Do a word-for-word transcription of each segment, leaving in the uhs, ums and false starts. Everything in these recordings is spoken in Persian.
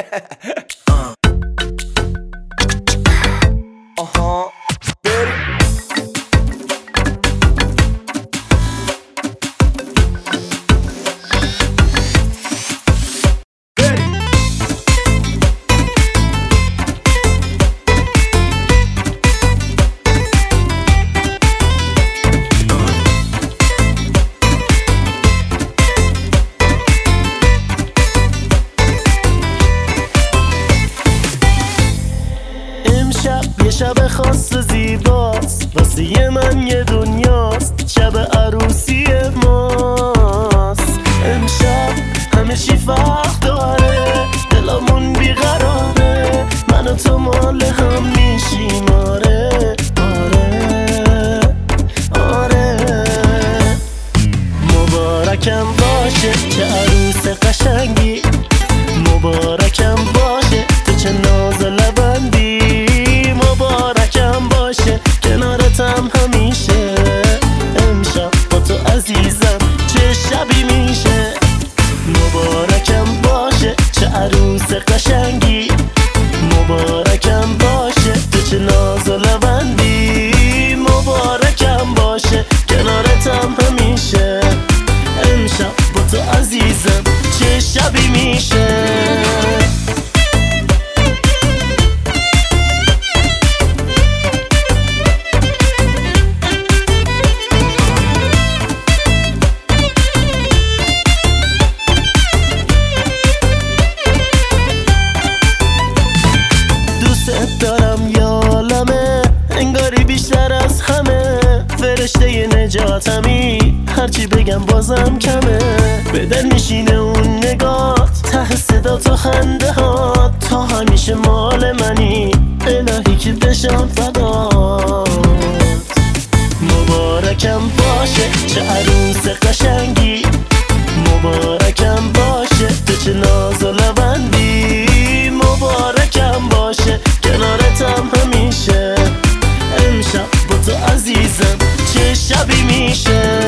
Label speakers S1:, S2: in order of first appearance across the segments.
S1: آها
S2: یه شب خاص زیباست واسه من یه دنیاست، شب عروسی ماست. امشب همه چی فرق داره، دلمون بیقراره، من و تو مال هم میشیم. آره آره آره مبارکم باشه چه عروس قشنگی، مبارکم باشه تو چه ناز و لبندی، مبارکم باشه کنارتم همیشه. امشب با تو عزیزم چه شبی میشه، مبارکم باشه چه عروس قشنگی، مبارکم باشه تو چه ناز و لبندی، مبارکم باشه کنارتم همیشه. امشب با تو عزیزم چه شبی میشه. دارم یالمه انگاری بیشتر از همه، فرشته ی نجاتمی هرچی بگم بازم کمه. بدن میشینه اون نگات، ته صدا تو خنده هات، تا همیشه مال منی الهی که بشم فدات. مبارکم باشه چه عروس قشنگی، مبارکم باشه تو چه ناز و لبندی، مبارکم باشه کنارتم همیشه. امشب با تو عزیزم چه شبی میشه.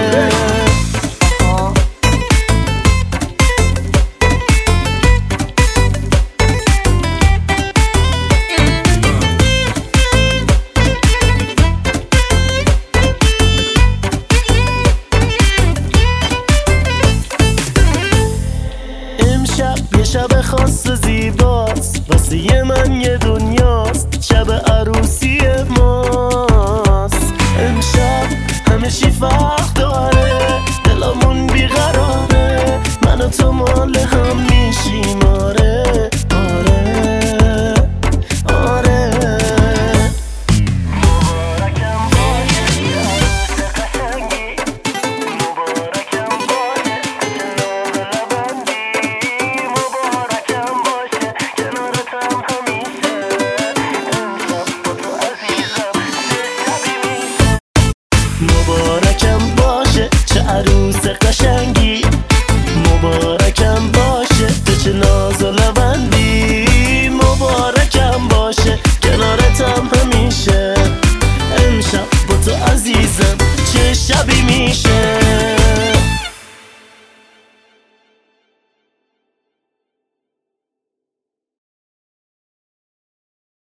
S2: یه شب خاص زیباست واسه من یه دنیاست، شب عروسی ماست. امشب همه چی فرق داره، دلمون بیقراره، من و تو مال هم میشیم. آره آره آره مبارکم باشه عروس قشنگی، مبارکم باشه کنار لبندی، مبارکم باشه کنارتم همیشه. امشب با تو عزیزم چه شبی میشه، مبارکم باشه چه عروس قشنگی، مبارکم باشه تو چه ناز و لبندی، مبارکم باشه کنارتم همیشه.